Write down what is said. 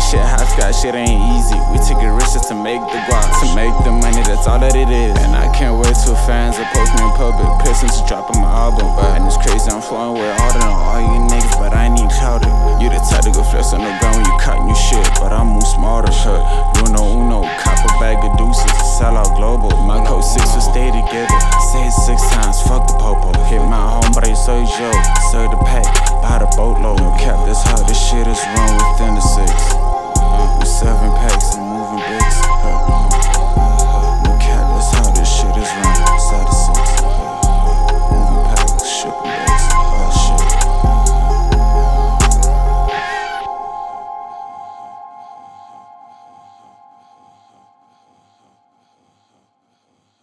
shit hopscotch, shit ain't easy. We take it risks to make the guap, to make the money, that's all that it is. And I can't wait till fans approach me in public, pissing to dropping my album. And it's crazy, I'm flowing with harder than all you niggas, but I ain't even crowded. You the type to go flex on the ground when you caught new shit.